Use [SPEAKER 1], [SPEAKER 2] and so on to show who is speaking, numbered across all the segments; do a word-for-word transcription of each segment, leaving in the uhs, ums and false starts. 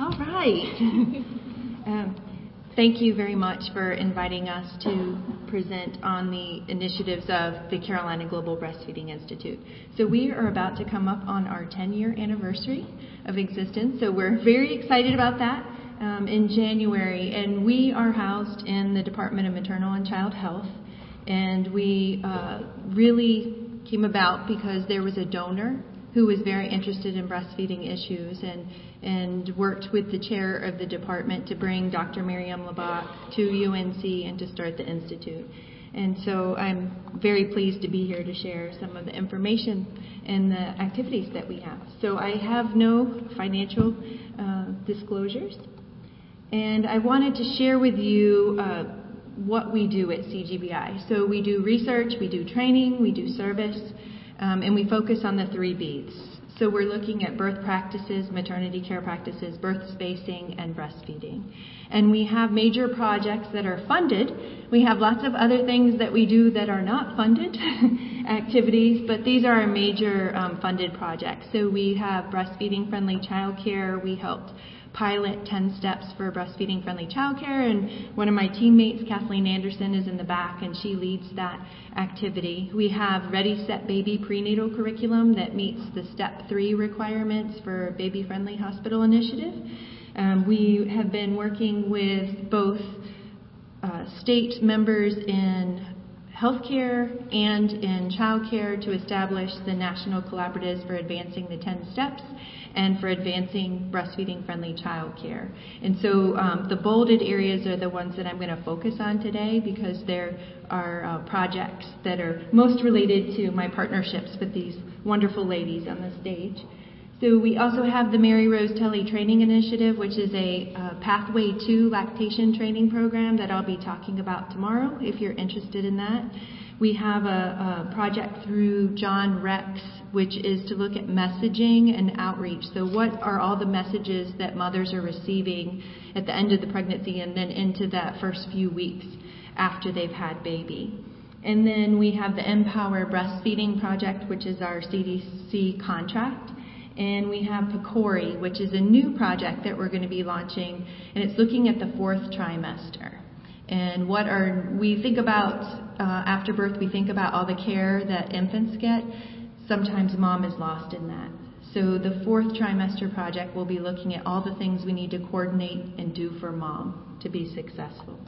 [SPEAKER 1] All right. um, thank you very much for inviting us to present on the initiatives of the Carolina Global Breastfeeding Institute. So we are about to come up on our ten-year anniversary of existence, so we're very excited about that um, in January. And we are housed in the Department of Maternal and Child Health, and we uh, really came about because there was a donor who was very interested in breastfeeding issues and and worked with the chair of the department to bring Doctor Miriam Labat to U N C and to start the institute. And so I'm very pleased to be here to share some of the information and the activities that we have. So I have no financial uh, disclosures, and I wanted to share with you uh, what we do at C G B I. So we do research, we do training, we do service, um, and we focus on the three B's. So we're looking at birth practices, maternity care practices, birth spacing, and breastfeeding. And we have major projects that are funded. We have lots of other things that we do that are not funded activities, but these are our major um, funded projects. So we have breastfeeding-friendly childcare. We helped pilot ten steps for breastfeeding-friendly childcare, and one of my teammates, Kathleen Anderson, is in the back, and she leads that activity. We have Ready, Set, Baby prenatal curriculum that meets the step three requirements for Baby-Friendly Hospital Initiative. Um, we have been working with both uh, state members in healthcare and in childcare to establish the National Collaboratives for Advancing the ten Steps and for advancing breastfeeding-friendly childcare. And so um, the bolded areas are the ones that I'm going to focus on today because there are uh, projects that are most related to my partnerships with these wonderful ladies on the stage. So we also have the Mary Rose Tully Training Initiative, which is a uh, Pathway to Lactation training program that I'll be talking about tomorrow if you're interested in that. We have a, a project through John Rex, which is to look at messaging and outreach. So what are all the messages that mothers are receiving at the end of the pregnancy and then into that first few weeks after they've had baby? And then we have the Empower Breastfeeding Project, which is our C D C contract. And we have PCORI, which is a new project that we're going to be launching, and it's looking at the fourth trimester. And what are, we think about, uh, after birth, we think about all the care that infants get. Sometimes mom is lost in that. So the fourth trimester project will be looking at all the things we need to coordinate and do for mom to be successful.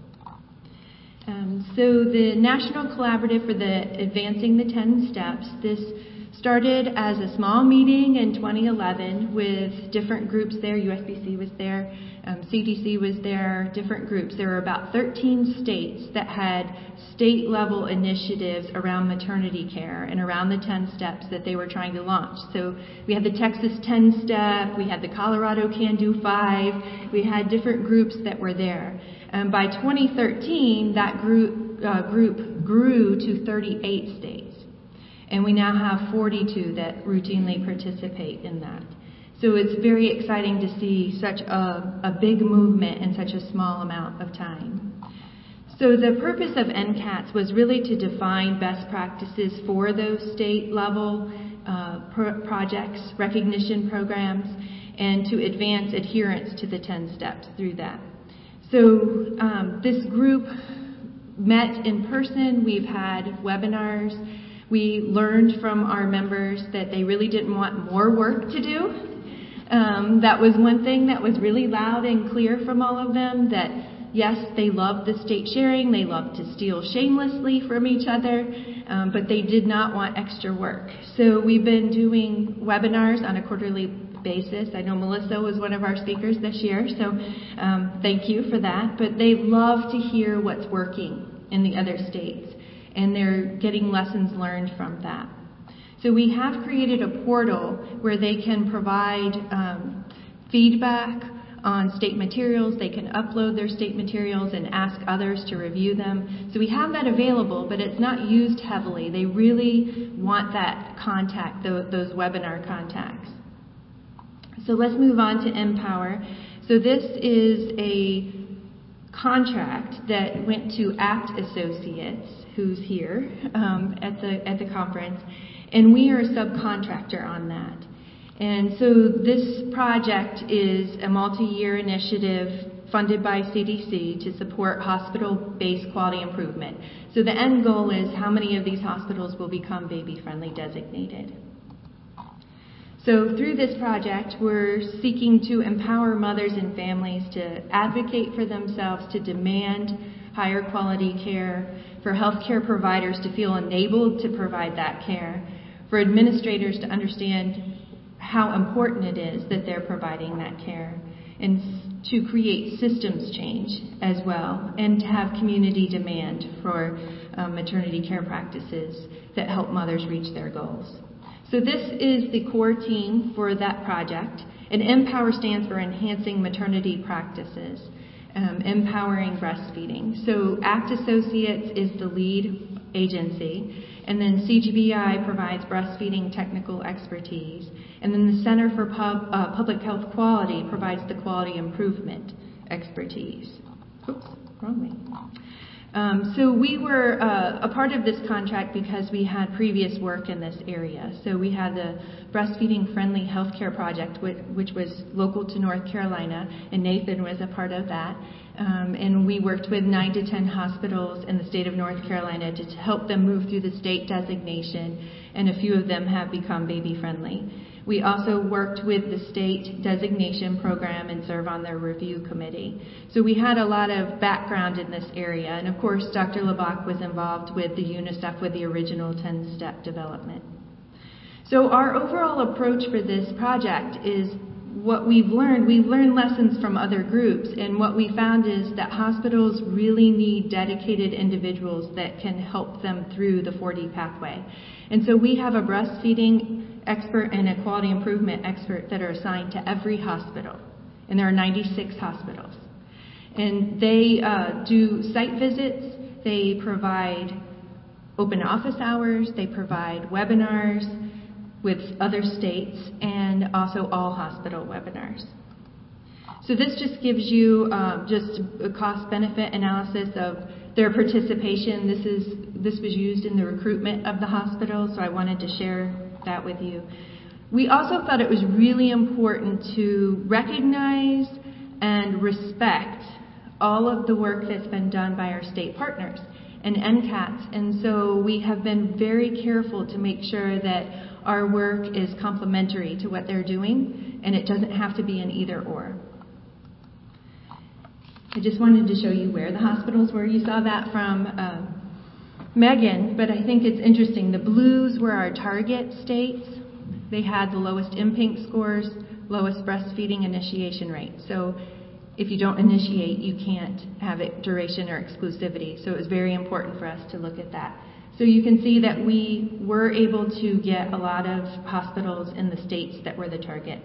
[SPEAKER 1] Um, so the National Collaborative for the Advancing the ten Steps, this started as a small meeting in twenty eleven with different groups there. U S B C was there, um, C D C was there, different groups. There were about thirteen states that had state-level initiatives around maternity care and around the ten steps that they were trying to launch. So we had the Texas ten step, we had the Colorado Can Do five, we had different groups that were there. And by twenty thirteen, that group, uh, group grew to thirty-eight states. And we now have forty-two that routinely participate in that. So it's very exciting to see such a, a big movement in such a small amount of time. So the purpose of N C A T S was really to define best practices for those state-level uh, pro- projects, recognition programs, and to advance adherence to the ten steps through that. So um, this group met in person. We've had webinars. We learned from our members that they really didn't want more work to do. Um, that was one thing that was really loud and clear from all of them, that yes, they loved the state sharing, they loved to steal shamelessly from each other, um, but they did not want extra work. So we've been doing webinars on a quarterly basis. I know Melissa was one of our speakers this year, so um, thank you for that. But they love to hear what's working in the other states, and they're getting lessons learned from that. So we have created a portal where they can provide um, feedback on state materials. They can upload their state materials and ask others to review them. So we have that available, but it's not used heavily. They really want that contact, those webinar contacts. So let's move on to Empower. So this is a contract that went to Act Associates, who's here um, at the at the conference, and we are a subcontractor on that. And so this project is a multi-year initiative funded by C D C to support hospital-based quality improvement. So the end goal is how many of these hospitals will become baby-friendly designated. So through this project, we're seeking to empower mothers and families to advocate for themselves, to demand higher quality care, for healthcare providers to feel enabled to provide that care, for administrators to understand how important it is that they're providing that care, and to create systems change as well, and to have community demand for um, maternity care practices that help mothers reach their goals. So this is the core team for that project, and Empower stands for Enhancing Maternity Practices, um, empowering breastfeeding. So ACT Associates is the lead agency, and then C G B I provides breastfeeding technical expertise, and then the Center for Pub, uh, Public Health Quality provides the quality improvement expertise. Oops, wrong way. Um, so we were uh, a part of this contract because we had previous work in this area. So we had the Breastfeeding Friendly Healthcare Project, which, which was local to North Carolina, and Nathan was a part of that. Um, and we worked with nine to ten hospitals in the state of North Carolina to, to help them move through the state designation, and a few of them have become baby-friendly. We also worked with the state designation program and serve on their review committee. So we had a lot of background in this area. And of course, Doctor LeBach was involved with the UNICEF with the original ten-step development. So our overall approach for this project is what we've learned. We've learned lessons from other groups, and what we found is that hospitals really need dedicated individuals that can help them through the four D pathway. And so we have a breastfeeding expert and a quality improvement expert that are assigned to every hospital, and there are ninety-six hospitals. And they uh, do site visits, they provide open office hours, they provide webinars with other states, and also all hospital webinars. So this just gives you uh, just a cost-benefit analysis of their participation. This is this was used in the recruitment of the hospital, so I wanted to share that with you. We also thought it was really important to recognize and respect all of the work that's been done by our state partners and N C A T S, and so we have been very careful to make sure that our work is complementary to what they're doing, and it doesn't have to be an either or. I just wanted to show you where the hospitals were. You saw that from um, Megan, but I think it's interesting. The blues were our target states. They had the lowest M PINK scores, lowest breastfeeding initiation rate. So if you don't initiate, you can't have it duration or exclusivity. So it was very important for us to look at that. So you can see that we were able to get a lot of hospitals in the states that were the targets.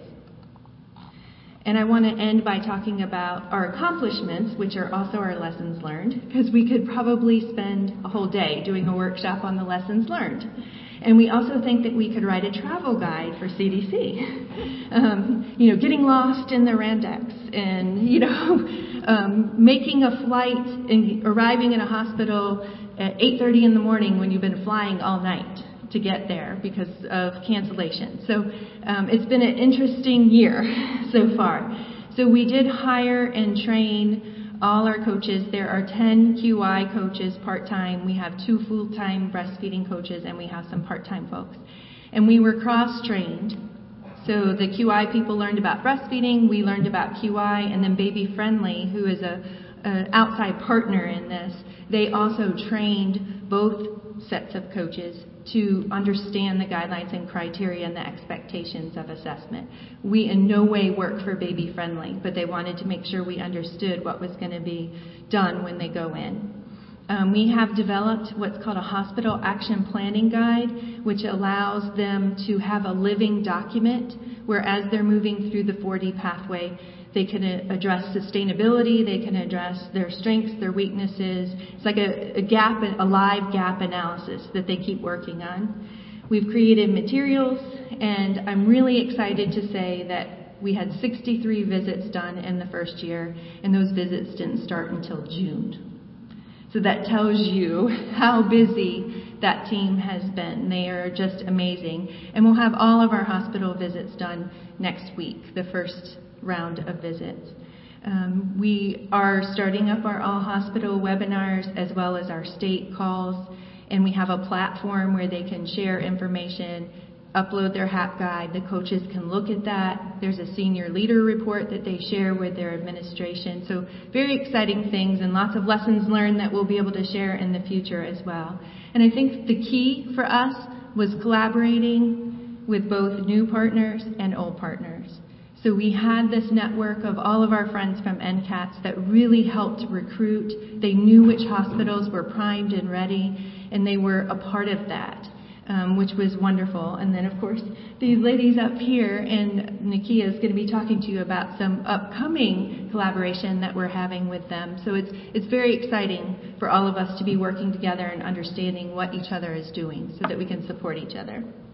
[SPEAKER 1] And I want to end by talking about our accomplishments, which are also our lessons learned, because we could probably spend a whole day doing a workshop on the lessons learned. And we also think that we could write a travel guide for C D C. Um, you know, getting lost in the Randex, and, you know, um, making a flight and arriving in a hospital at eight thirty in the morning when you've been flying all night to get there because of cancellation. So um, it's been an interesting year so far. So we did hire and train all our coaches. There are ten Q I coaches part-time. We have two full-time breastfeeding coaches, and we have some part-time folks. And we were cross-trained. So the Q I people learned about breastfeeding, we learned about Q I, and then Baby Friendly, who is a an outside partner in this, they also trained both sets of coaches to understand the guidelines and criteria and the expectations of assessment. We in no way work for Baby Friendly, but they wanted to make sure we understood what was going to be done when they go in. Um, we have developed what's called a hospital action planning guide, which allows them to have a living document where as they're moving through the four D pathway, they can address sustainability, they can address their strengths, their weaknesses. It's like a, a gap, a live gap analysis that they keep working on. We've created materials, and I'm really excited to say that we had sixty-three visits done in the first year, and those visits didn't start until June. So that tells you how busy that team has been. They are just amazing. And we'll have all of our hospital visits done next week, the first round of visits. Um, we are starting up our all-hospital webinars as well as our state calls, and we have a platform where they can share information, upload their H A P guide. The coaches can look at that. There's a senior leader report that they share with their administration. So very exciting things and lots of lessons learned that we'll be able to share in the future as well. And I think the key for us was collaborating with both new partners and old partners. So we had this network of all of our friends from N CATS that really helped recruit. They knew which hospitals were primed and ready, and they were a part of that. Um, which was wonderful. And then, of course, these ladies up here, and Nakia is going to be talking to you about some upcoming collaboration that we're having with them. So it's it's very exciting for all of us to be working together and understanding what each other is doing so that we can support each other.